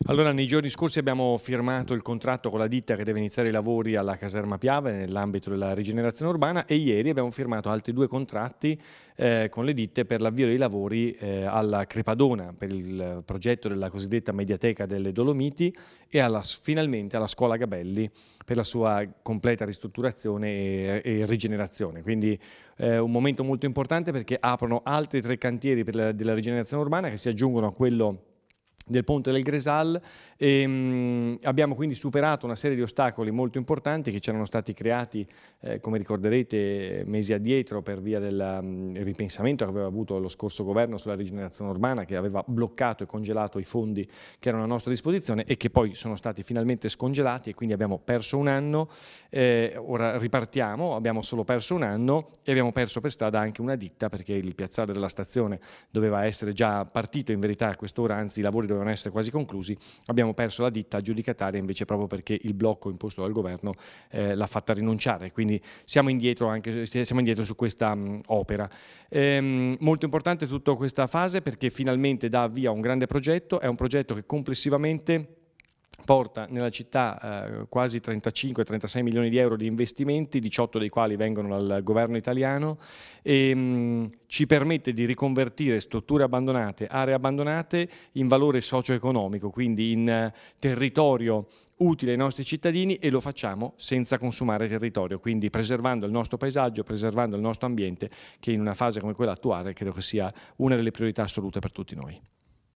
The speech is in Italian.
Allora, nei giorni scorsi abbiamo firmato il contratto con la ditta che deve iniziare i lavori alla caserma Piave nell'ambito della rigenerazione urbana e ieri abbiamo firmato altri 2 contratti con le ditte per l'avvio dei lavori alla Crepadona per il progetto della cosiddetta Mediateca delle Dolomiti e finalmente alla Scuola Gabelli per la sua completa ristrutturazione e rigenerazione. Quindi un momento molto importante perché aprono altri 3 cantieri della rigenerazione urbana che si aggiungono a quello del Ponte del Gresal e abbiamo quindi superato una serie di ostacoli molto importanti che ci erano stati creati, come ricorderete, mesi addietro per via del ripensamento che aveva avuto lo scorso governo sulla rigenerazione urbana, che aveva bloccato e congelato i fondi che erano a nostra disposizione e che poi sono stati finalmente scongelati e quindi abbiamo perso un anno, ora ripartiamo, abbiamo solo perso un anno e abbiamo perso per strada anche una ditta perché il piazzale della stazione doveva essere già partito in verità a quest'ora, anzi i lavori dovevano essere quasi conclusi, abbiamo perso la ditta aggiudicataria invece proprio perché il blocco imposto dal governo l'ha fatta rinunciare, quindi siamo indietro su questa opera. Molto importante tutta questa fase perché finalmente dà avvio a un grande progetto, è un progetto che complessivamente porta nella città quasi 35-36 milioni di euro di investimenti, 18 dei quali vengono dal governo italiano e ci permette di riconvertire strutture abbandonate, aree abbandonate in valore socio-economico, quindi in territorio utile ai nostri cittadini e lo facciamo senza consumare territorio, quindi preservando il nostro paesaggio, preservando il nostro ambiente che in una fase come quella attuale credo che sia una delle priorità assolute per tutti noi.